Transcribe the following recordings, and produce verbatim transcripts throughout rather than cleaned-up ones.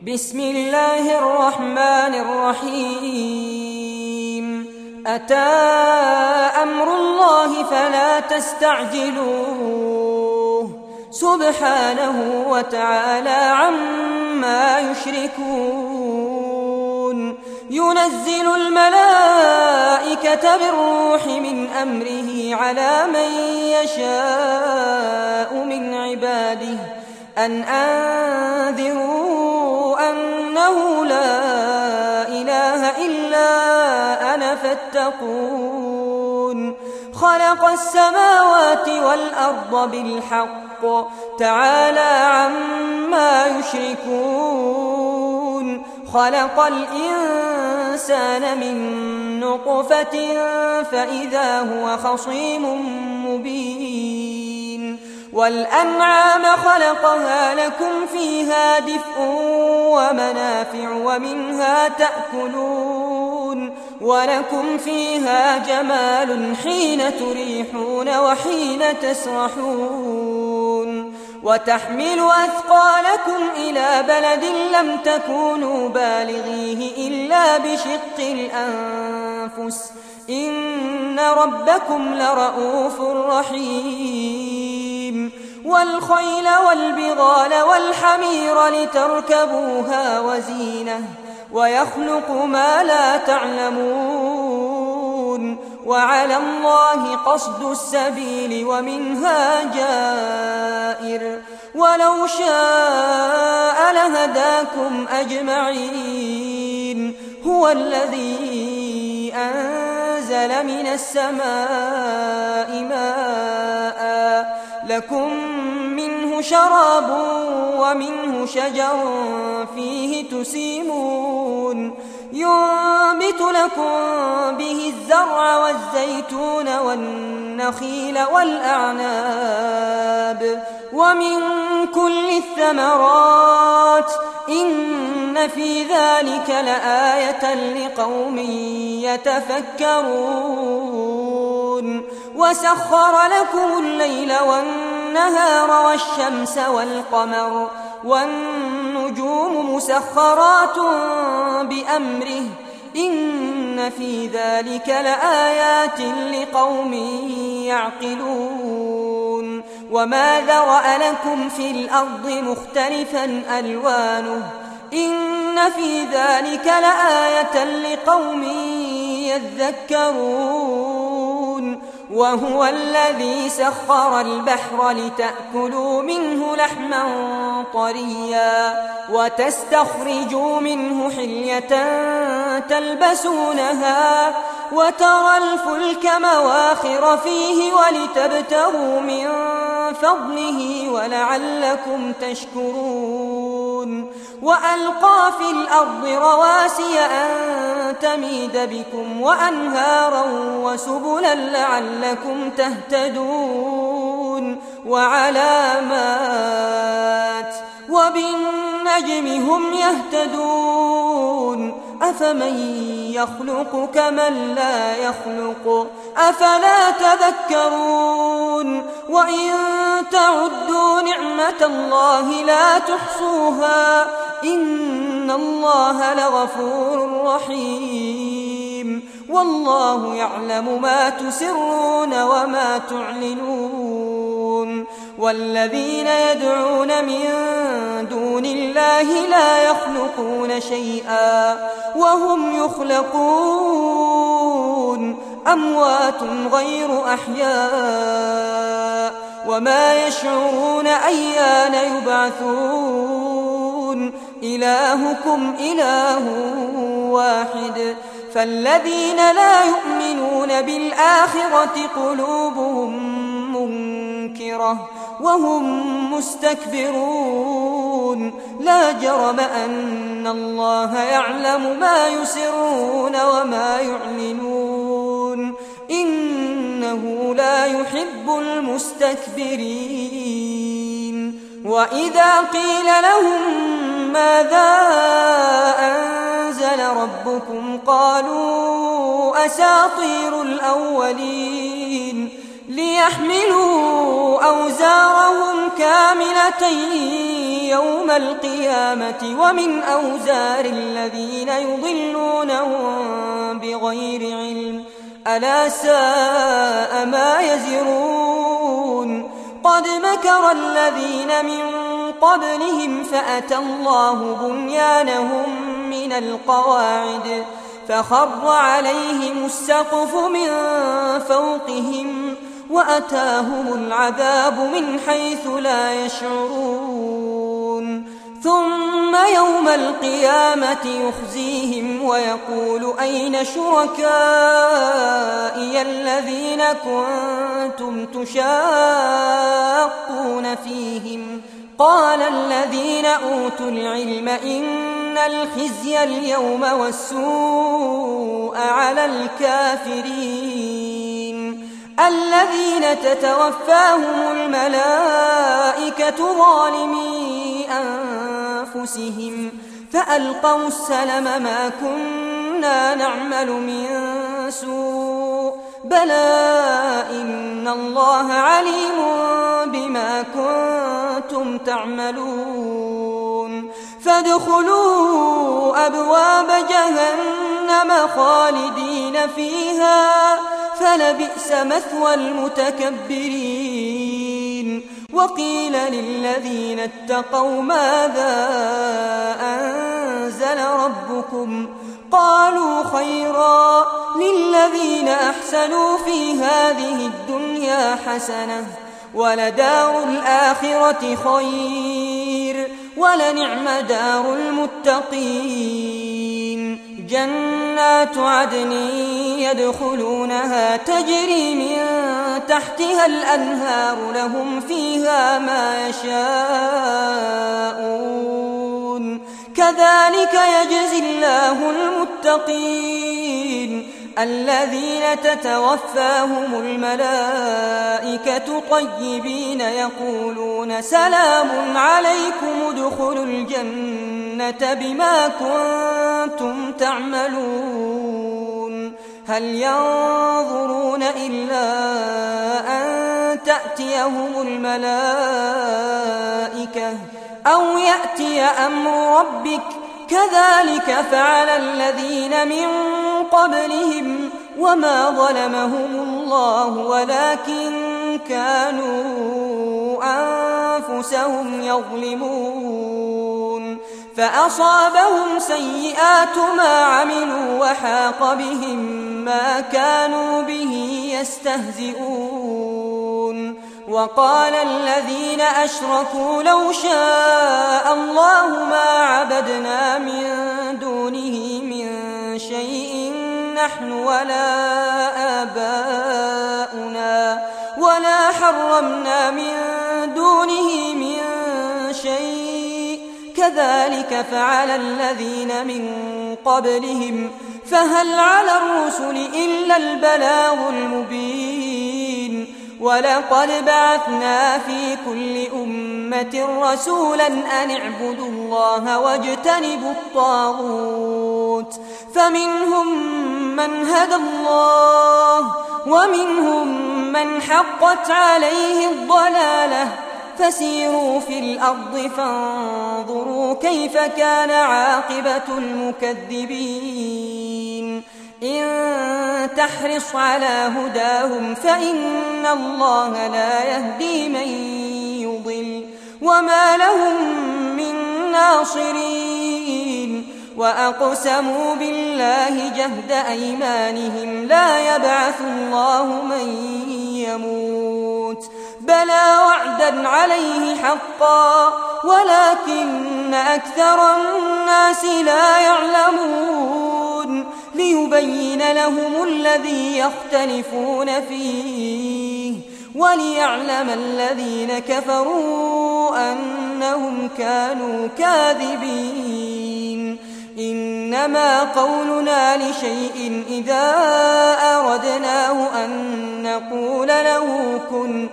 بسم الله الرحمن الرحيم أتى أمر الله فلا تستعجلوه سبحانه وتعالى عما يشركون ينزل الملائكة بالروح من أمره على من يشاء من عباده أن أنذروا أنه لا إله إلا أنا فاتقون خلق السماوات والأرض بالحق تعالى عما يشركون خلق الإنسان من نطفة فإذا هو خصيم مبين والأنعام خلقها لكم فيها دفء ومنافع ومنها تأكلون ولكم فيها جمال حين تريحون وحين تسرحون وتحمل أثقالكم إلى بلد لم تكونوا بالغيه إلا بشق الأنفس إن ربكم لرؤوف رحيم والخيل والبغال والحمير لتركبوها وزينة ويخلق ما لا تعلمون وعلى الله قصد السبيل ومنها جائر ولو شاء لهداكم أجمعين هو الذي أنزل من السماء ماء لكم منه شراب ومنه شجر فيه تسيمون ينبت لكم به الزرع والزيتون والنخيل والأعناب ومن كل الثمرات إن في ذلك لآية لقوم يتفكرون وسخر لكم الليل والنهار والشمس والقمر والنجوم مسخرات بأمره إن في ذلك لآيات لقوم يعقلون وما ذرأ لكم في الأرض مختلفا ألوانه إن في ذلك لآية لقوم يذكرون وهو الذي سخر البحر لتأكلوا منه لحما طريا وتستخرجوا منه حلية تلبسونها وترى الفلك مواخر فيه ولتبتغوا من فضله ولعلكم تشكرون وألقى في الأرض رواسي أن تميد بكم وأنهارا وسبلا لعلكم تهتدون وعلامات وبالنجم هم يهتدون أفمن يخلق كمن لا يخلق أفلا تذكرون وإن تعدوا نعمة الله لا تحصوها إن الله لغفور رحيم والله يعلم ما تسرون وما تعلنون والذين يدعون من دون الله لا يخلقون شيئا وهم يخلقون أموات غير أحياء وما يشعرون أيان يبعثون إلهكم إله واحد فالذين لا يؤمنون بالآخرة قلوبهم منكرة وهم مستكبرون لا جرم أن الله يعلم ما يسرون وما يعلنون إنه لا يحب المستكبرين وإذا قيل لهم ماذا أنزل ربكم قالوا أساطير الأولين ليحملوا أوزارهم كاملة يوم القيامة ومن أوزار الذين يضلونهم بغير علم ألا ساء ما يزرون قد مكر الذين من قبلهم فأتى الله بنيانهم من القواعد فخر عليهم السقف من فوقهم وأتاهم العذاب من حيث لا يشعرون ثم يوم القيامة يخزيهم ويقول أين شركائي الذين كنتم تشاقون فيهم قال الذين أوتوا العلم إن الخزي اليوم والسوء على الكافرين الذين تتوفاهم الملائكة ظالمي أنفسهم فألقوا السلم ما كنا نعمل من سوء بلى إن الله عليم بما كنتم تعملون فادخلوا أبواب جهنم خالدين فيها فلبئس مثوى المتكبرين وقيل للذين اتقوا ماذا أنزل ربكم قالوا خيرا للذين أحسنوا في هذه الدنيا حسنة ولدار الآخرة خير ولنعم دار المتقين جنات عدن يدخلونها تجري من تحتها الأنهار لهم فيها ما يشاءون كذلك يجزي الله المتقين الذين تتوفاهم الملائكة طيبين يقولون سلام عليكم ادخلوا الجنة بما كنتم تعملون هل ينظرون إلا أن تأتيهم الملائكة أو يأتي أمر ربك كذلك فعل الذين من قبلهم وما ظلمهم الله ولكن كانوا أنفسهم يظلمون فأصابهم سيئات ما عملوا وحاق بهم ما كانوا به يستهزئون وقال الذين أشركوا لو شاء الله ما عبدنا من دونه من شيء نحن ولا آباؤنا ولا حرمنا من دونه من شيء كذلك فعل الذين من قبلهم فهل على الرسل إلا البلاغ المبين ولقد بعثنا في كل أمة رسولا أن اعبدوا الله واجتنبوا الطاغوت فمنهم من هدى الله ومنهم من حقت عليه الضلالة فسيروا في الأرض فانظروا كيف كان عاقبة المكذبين إن تحرص على هداهم فإن الله لا يهدي من يضل وما لهم من ناصرين وأقسموا بالله جهد أيمانهم لا يبعث الله من يموت بلى وعدا عليه حقا ولكن أكثر الناس لا يعلمون ليبين لهم الذي يختلفون فيه وليعلم الذين كفروا أنهم كانوا كاذبين إنما قولنا لشيء إذا أردناه أن نقول له كن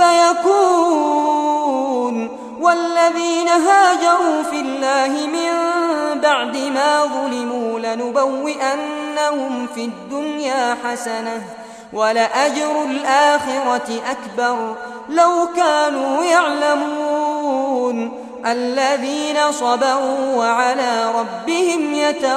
فيكون والذين هاجروا في الله من بعد ما ظلموا لنبوئنهم في الدنيا حسنة ولأجر الآخرة أكبر لو كانوا يعلمون الذين صبروا وعلى ربهم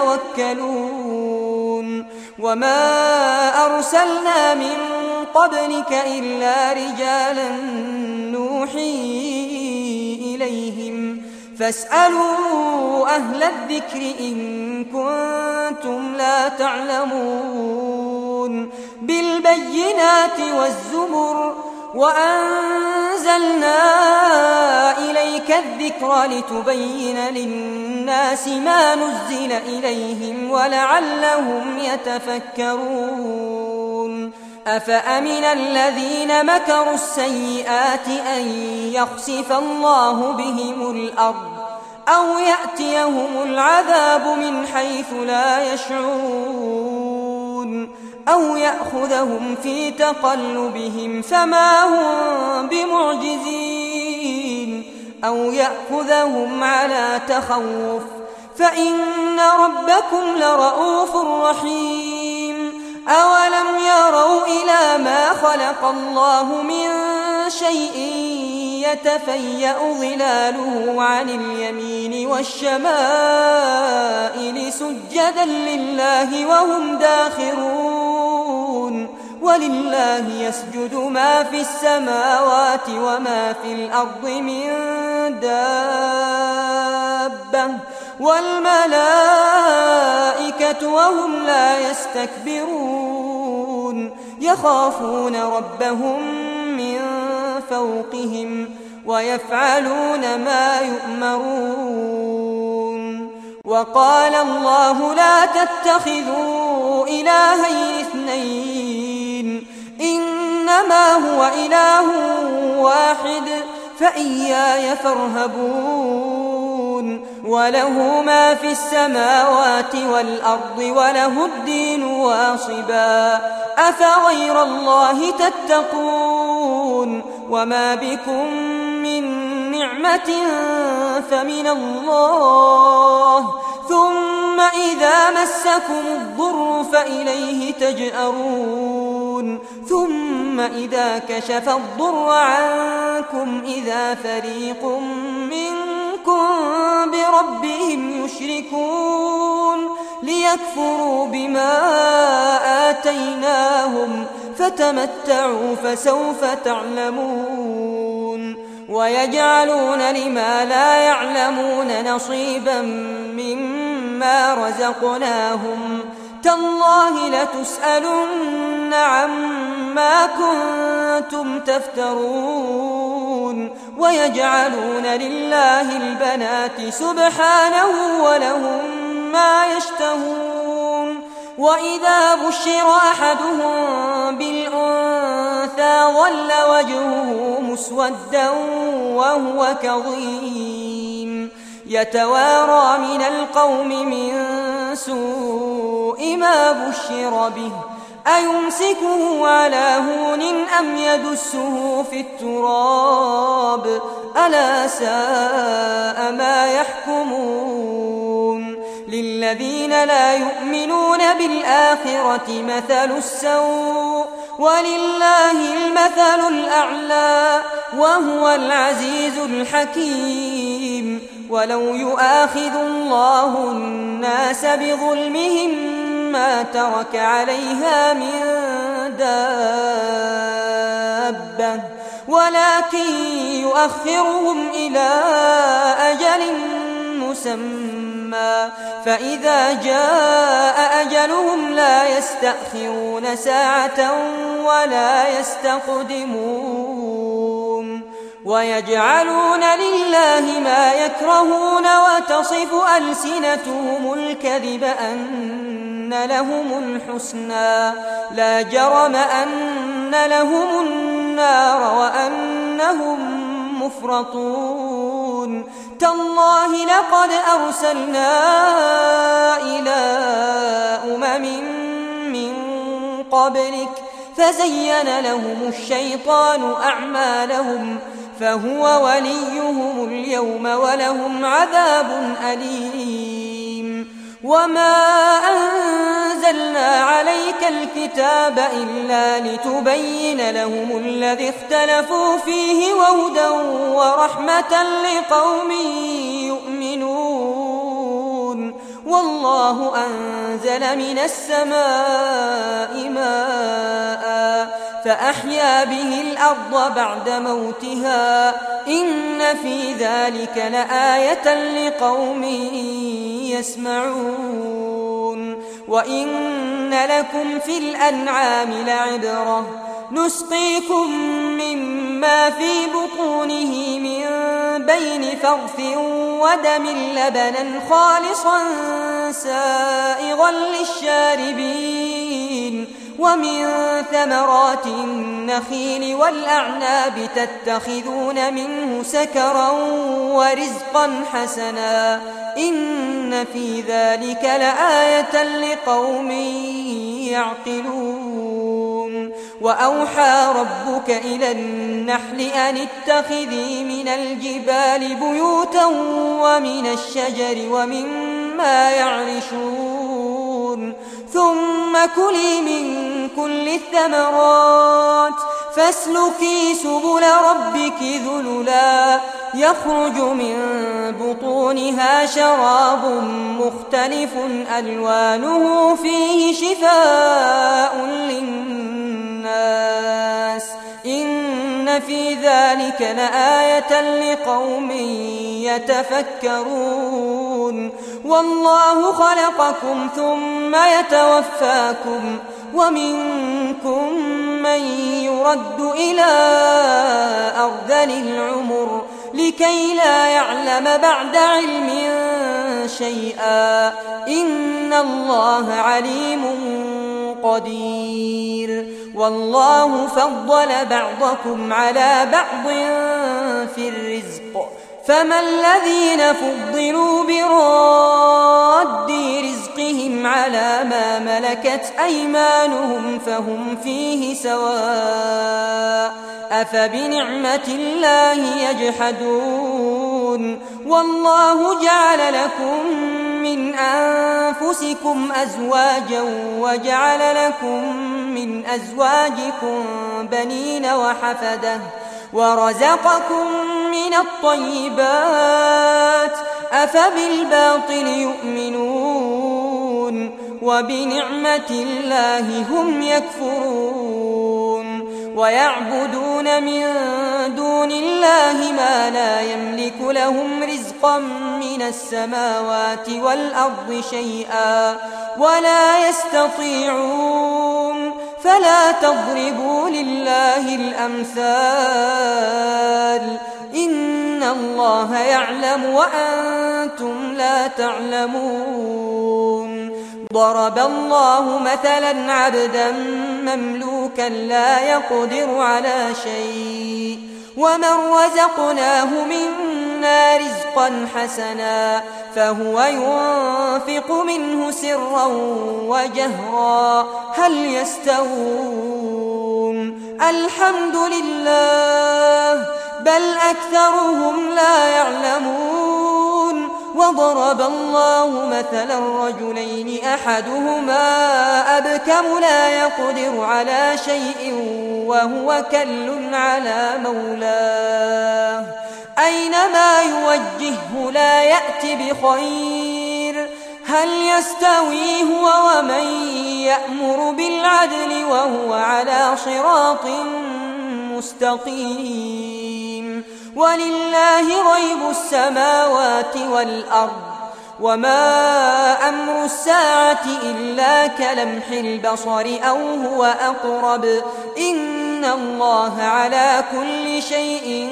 يتوكلون وما أرسلنا من قبلك إلا رجالا نوحي إليهم فاسألوا أهل الذكر إن كنتم لا تعلمون بالبينات والزبر وأنزلنا إليك الذكر لتبين للناس ما نزل إليهم ولعلهم يتفكرون أفأمن الذين مكروا السيئات أن يخسف الله بهم الأرض أو يأتيهم العذاب من حيث لا يشعرون أو يأخذهم في تقلبهم فما هم بمعجزين أو يأخذهم على تخوف فإن ربكم لرؤوف رحيم أولم يروا إلى ما خلق الله من شيء يتفيأ ظلاله عن اليمين والشمائل سجدا لله وهم داخرون ولله يسجد ما في السماوات وما في الأرض من دابة والملائكة وهم لا يستكبرون يخافون ربهم من فوقهم ويفعلون ما يؤمرون وقال الله لا تتخذوا إلهين اثنين إنما هو إله واحد فإياي فارهبون وله ما في السماوات والأرض وله الدين واصبا أفغير الله تتقون وما بكم من نعمة فمن الله ثم إذا مسكم الضر فإليه تجأرون ثم إذا كشف الضر عنكم إذا فريق منكم بربهم يشركون ليكفروا بما آتيناهم فتمتعوا فسوف تعلمون ويجعلون لما لا يعلمون نصيبا مما رزقناهم تالله لتسألن عما كنتم تفترون ويجعلون لله البنات سبحانه ولهم ما يشتهون وإذا بشر أحدهم بالأنثى ظل وجهه مسودا وهو كظيم يتوارى من القوم من سوء ما بشر به أيمسكه على هون أم يدسه في التراب ألا ساء ما يحكمون للذين لا يؤمنون بالآخرة مثل السوء ولله المثل الأعلى وهو العزيز الحكيم ولو يؤاخذ الله الناس بظلمهم ما ترك عليها من دابة ولكن يؤخرهم إلى أجل مسمى فإذا جاء أجلهم لا يستأخرون ساعة ولا يستقدمون ويجعلون لله ما يكرهون وتصف ألسنتهم الكذب أن لهم الحسنى لا جرم أن لهم النار وأنهم مفرطون تالله لقد أرسلنا إلى أمم من قبلك فزين لهم الشيطان أعمالهم فهو وليهم اليوم ولهم عذاب أليم وما أنزلنا أنزلنا عليك الكتاب إلا لتبين لهم الذي اختلفوا فيه وهدى ورحمة لقوم يؤمنون والله أنزل من السماء ماء فأحيا به الأرض بعد موتها إن في ذلك لآية لقوم يسمعون وإن لكم في الأنعام لعبرة نسقيكم مما في بطونه من بين فرث ودم لبنا خالصا سائغا للشاربين ومن ثمرات النخيل والأعناب تتخذون منه سكرا ورزقا حسنا إن في ذلك لآية لقوم يعقلون وأوحى ربك إلى النحل أن اتخذي من الجبال بيوتا ومن الشجر ومما يعرشون ثم كلي من كل الثمرات فاسلكي سبل ربك ذللا يخرج من بطونها شراب مختلف ألوانه فيه شفاء للناس إن في ذلك لآية لقوم يتفكرون والله خلقكم ثم يتوفاكم ومنكم من يرد إلى أرذل العمر لكي لا يعلم بعد علم شيئا إن الله عليم قدير والله فضل بعضكم على بعض في الرزق فما الذين فضلوا براد رزقهم على ما ملكت أيمانهم فهم فيه سواء أفبنعمة الله يجحدون والله جعل لكم من أنفسكم أزواجا وجعل لكم من أزواجكم بنين وحفدة ورزقكم من الطيبات أفبالباطل يؤمنون وبنعمة الله هم يكفرون ويعبدون من دون الله ما لا يملك لهم رزقا من السماوات والأرض شيئا ولا يستطيعون فلا تضربوا لله الأمثال إن الله يعلم وأنتم لا تعلمون ضرب الله مثلا عبدا مملوكا لا يقدر على شيء ومن رزقناه منا رزقا حسنا فهو ينفق منه سرا وجهرا هل يستوون الحمد لله بل أكثرهم لا يعلمون وضرب الله مثلا رجلين أحدهما أبكم لا يقدر على شيء وهو كل على مولاه أينما يوجهه لا يأتي بخير هل يستوي هو ومن يأمر بالعدل وهو على صراط مستقيم ولله غيب السماوات والأرض وما أمر الساعة إلا كلمح البصر أو هو أقرب إن الله على كل شيء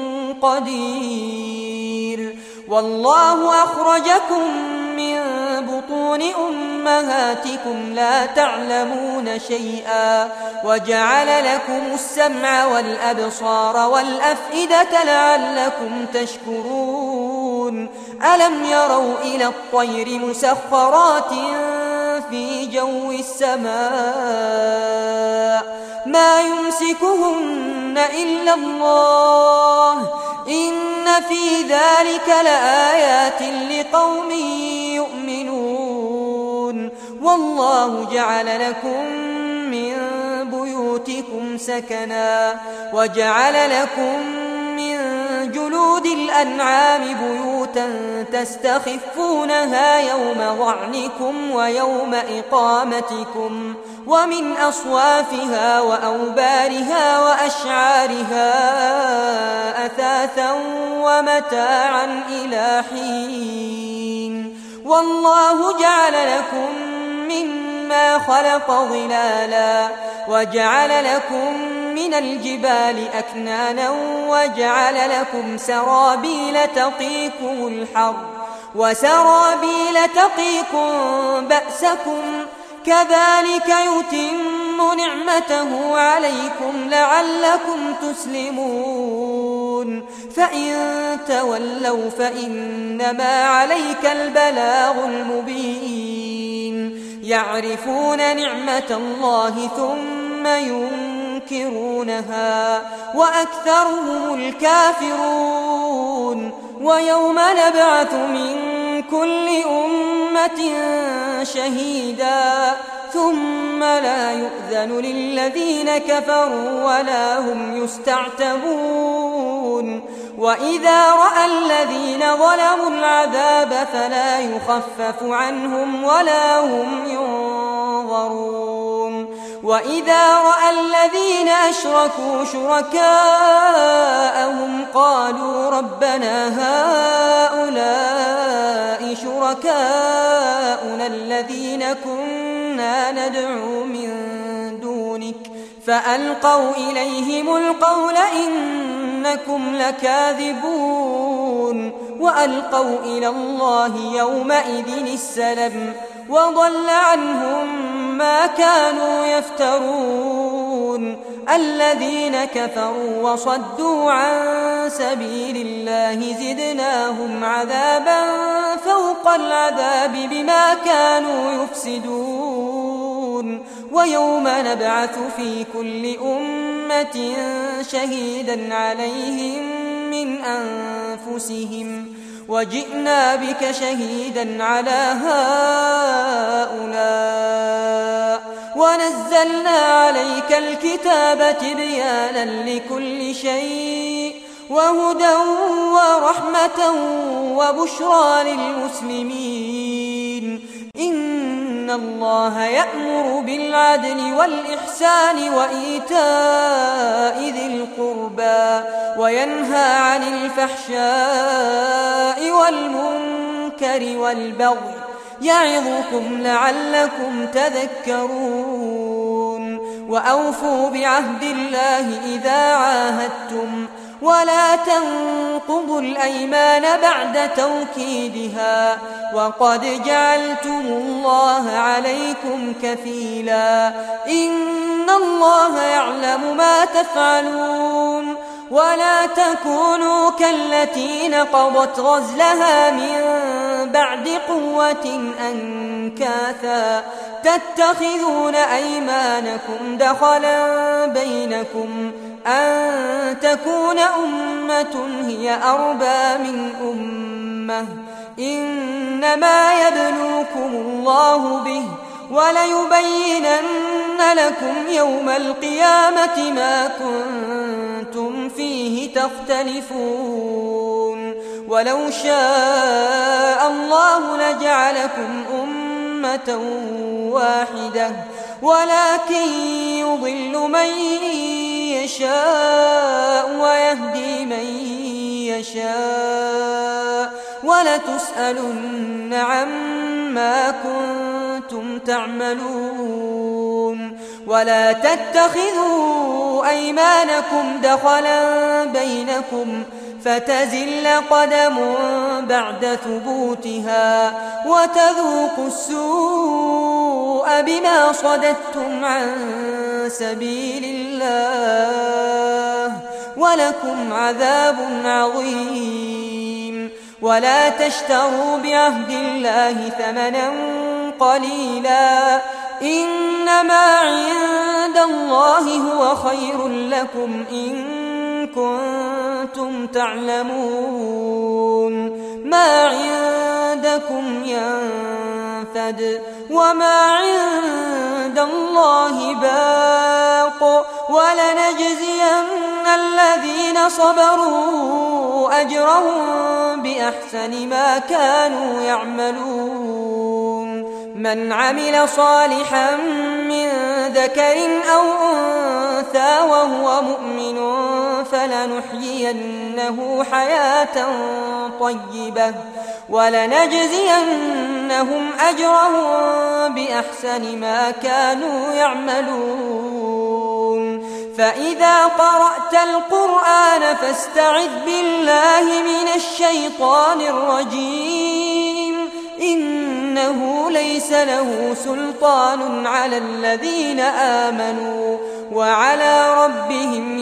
قدير والله أخرجكم من بطون أمهاتكم لا تعلمون شيئا وجعل لكم السمع والأبصار والأفئدة لعلكم تشكرون ألم يروا إلى الطير مسخرات في جو السماء ما يمسكهن إلا الله إن في ذلك لآيات لقوم يؤمنون والله جعل لكم من بيوتكم سكنا وجعل لكم من جلود الأنعام بيوتا تستخفونها يوم ظعنكم ويوم إقامتكم ومن أصوافها وأوبارها وأشعارها أثاثا ومتاعا إلى حين والله جعل لكم مما خلق ظلالا وجعل لكم من الجبال أكنانا وجعل لكم سرابيل تقيكم الحر وسرابيل تقيكم بأسكم كذلك يتم نعمته عليكم لعلكم تسلمون فإن تولوا فإنما عليك البلاغ المبين يعرفون نعمة الله ثم ينكرونها وأكثرهم الكافرون ويوم نبعث من كل أمة شهيدا ثم لا يؤذن للذين كفروا ولا هم يستعتبون وإذا رأى الذين ظلموا العذاب فلا يخفف عنهم ولا هم ينظرون وإذا رأى الذين أشركوا شركاءهم قالوا ربنا هؤلاء شركاؤنا الذين كنا ندعو من دونك فألقوا إليهم القول إنكم لكاذبون وألقوا إلى الله يومئذ السلم وضل عنهم ما كانوا يفترون الذين كفروا وصدوا عن سبيل الله زدناهم عذابا فوق العذاب بما كانوا يفسدون ويوم نبعث في كل أمة شهيدا عليهم من أنفسهم وجئنا بك شهيدا على هؤلاء ونزلنا عليك الكتاب تبيانا لكل شيء وهدى ورحمة وبشرى للمسلمين إن الله يأمر بالعدل والإحسان وإيتاء ذي القربى وينهى عن الفحشاء والمنكر والبغي يعظكم لعلكم تذكرون وأوفوا بعهد الله إذا عاهدتم ولا تنقضوا الأيمان بعد توكيدها وقد جعلتم الله عليكم كفيلا إن الله يعلم ما تفعلون ولا تكونوا كالتي نقضت غزلها من بعد قوة أنكاثا تتخذون أيمانكم دخلا بينكم أن تكون أمة هي أربى من أمة إنما يبلوكم الله به وليبينن لكم يوم القيامة ما كنتم فيه تختلفون ولو شاء الله لجعلكم أمة واحدة ولكن يضل من يشاء ويهدي من يشاء ولتسألن عما كنتم تعملون ولا تتخذوا أيمانكم دخلا بينكم فتزل قدم بعد ثبوتها وتذوقوا السوء بما صددتم عن سبيل الله ولكم عذاب عظيم ولا تشتروا بعهد الله ثمنا قليلا إنما عند الله هو خير لكم إن كنتم تعلمون ما عندكم ينفد ينفد وما عند الله باق ولنجزين الذين صبروا أجرهم بأحسن ما كانوا يعملون من عمل صالحا من ذكر أو أنثى وهو مؤمن فلنحيينه حياة طيبة ولنجزينهم أجرهم بأحسن ما كانوا يعملون فإذا قرأت القرآن فاستعذ بالله من الشيطان الرجيم إنه ليس له سلطان على الذين آمنوا وعلى ربهم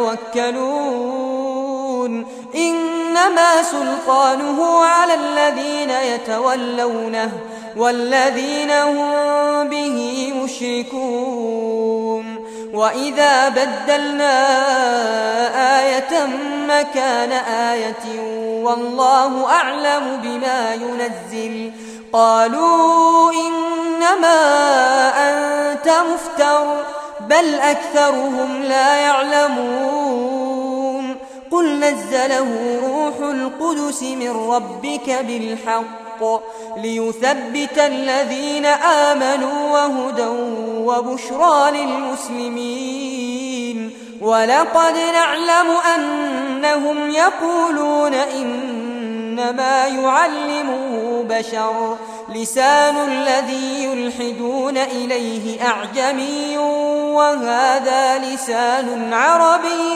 يتوكلون إنما سلطانه على الذين يتولونه والذين هم به مشركون وإذا بدلنا آية مكان آية والله أعلم بما ينزل قالوا إنما أنت مفتر بل أكثرهم لا يعلمون قل نزله روح القدس من ربك بالحق ليثبت الذين آمنوا وهدى وبشرى للمسلمين ولقد نعلم أنهم يقولون إنما يعلمه بشر لسان الذي يلحدون إليه أعجمي وهذا لسان عربي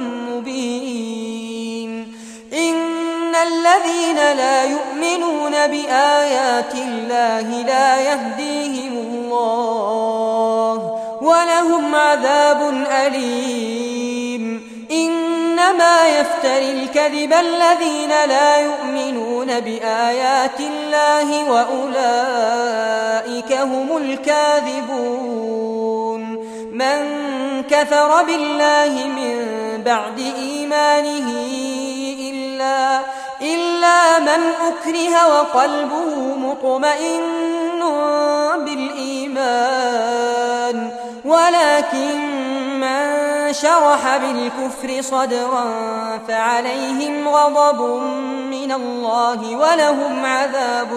مبين إن الذين لا يؤمنون بآيات الله لا يهديهم الله ولهم عذاب أليم إنما يفتري الكذب الذين لا يؤمنون بآيات الله وأولئك هم الكاذبون من كفر بالله من بعد إيمانه إلا, إلا من أكره وقلبه مطمئن بالإيمان ولكن من شرح بالكفر صدرا فعليهم غضب من الله ولهم عذاب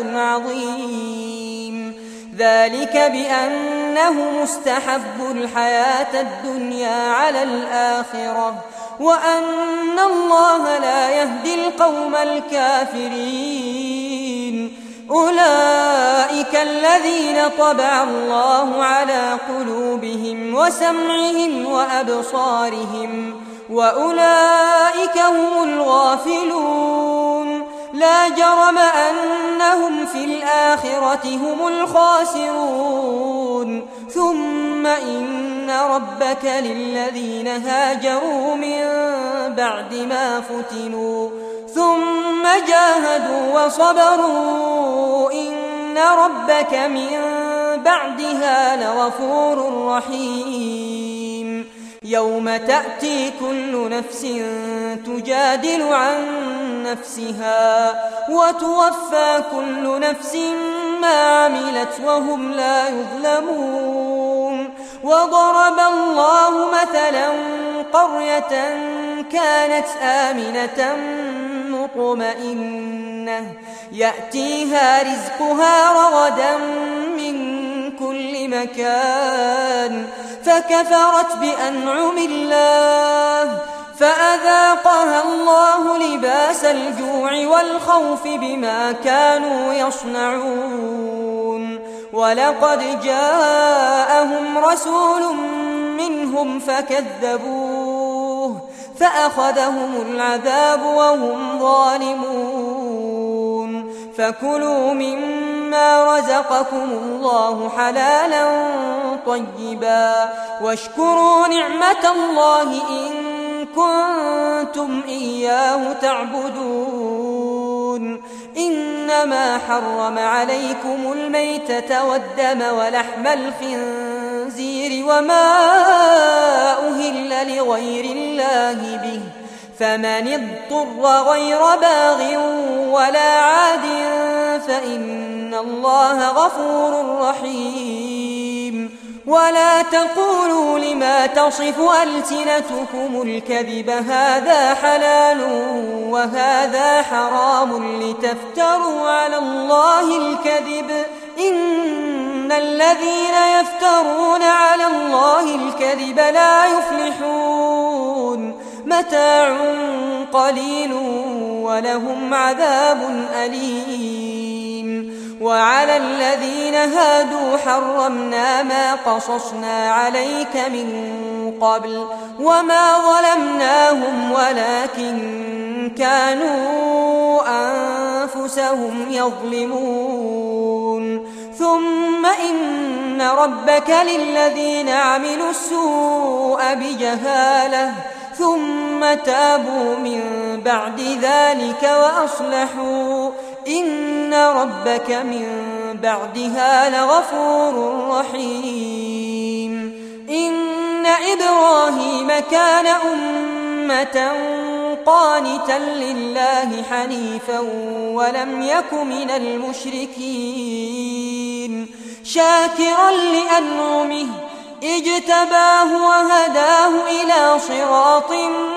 عظيم ذلك بأنه مستحب الحياة الدنيا على الآخرة وأن الله لا يهدي القوم الكافرين أولئك الذين طبع الله على قلوبهم وسمعهم وأبصارهم وأولئك هم الغافلون لا جرم أنهم في الآخرة هم الخاسرون ثم إن ربك للذين هاجروا من بعد ما فتنوا ثم جاهدوا وصبروا إن ربك من بعدها لغفور رحيم يوم تأتي كل نفس تجادل عن نفسها وتوفى كل نفس ما عملت وهم لا يظلمون وضرب الله مثلا قرية كانت آمنة مطمئنة يأتيها رزقها رغدا من كل مكان فكفرت بأنعم الله فأذاقها الله لباس الجوع والخوف بما كانوا يصنعون ولقد جاءهم رسول منهم فكذبوه فأخذهم العذاب وهم ظالمون فكلوا مما رزقكم الله حلالا طيبا واشكروا نعمة الله إن كنتم إياه تعبدون إنما حرم عليكم الميتة والدم ولحم الخنزير وما أهل لغير الله به فمن اضطر غير باغ ولا عاد فإن الله غفور رحيم. ولا تقولوا لما تصف ألسنتكم الكذب هذا حلال وهذا حرام لتفتروا على الله الكذب إن الذين يفترون على الله الكذب لا يفلحون. متاع قليل ولهم عذاب أليم. وعلى الذين هادوا حرمنا ما قصصنا عليك من قبل وما ظلمناهم ولكن كانوا أنفسهم يظلمون. ثم إن ربك للذين عملوا السوء بجهالة ثم تابوا من بعد ذلك وأصلحوا إن ربك من بعدها لغفور رحيم. إن إبراهيم كان أمة قانتا لله حنيفا ولم يك من المشركين شاكرا لأنعمه اجتباه وهداه إلى صراط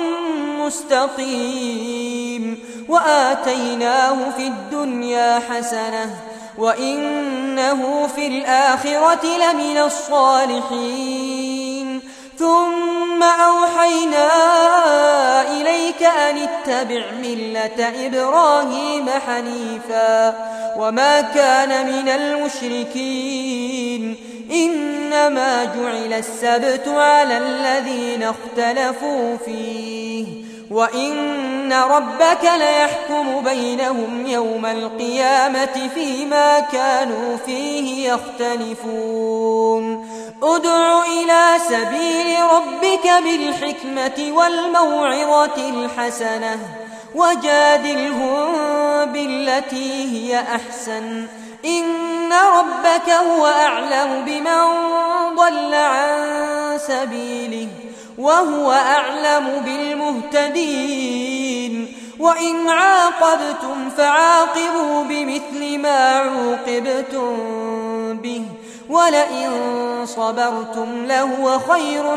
مستقيم. وآتيناه في الدنيا حسنة وإنه في الآخرة لمن الصالحين. ثم أوحينا إليك أن اتبع ملة إبراهيم حنيفا وما كان من المشركين. إنما جعل السبت على الذين اختلفوا فيه وإن ربك ليحكم بينهم يوم القيامة فيما كانوا فيه يختلفون. ادع إلى سبيل ربك بالحكمة والموعظة الحسنة وجادلهم بالتي هي أحسن إن ربك هو أعلم بمن ضل عن سبيله وهو أعلم بالمهتدين. وإن عاقبتم فعاقبوا بمثل ما عوقبتم به ولئن صبرتم لهو خير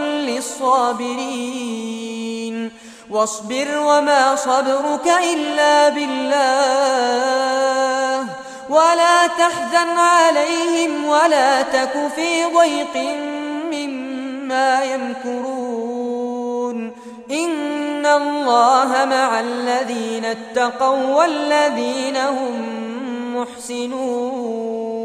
للصابرين. واصبر وما صبرك إلا بالله ولا تحزن عليهم ولا تك في ضيق مما يمكرون. إن الله مع الذين اتقوا والذين هم محسنون.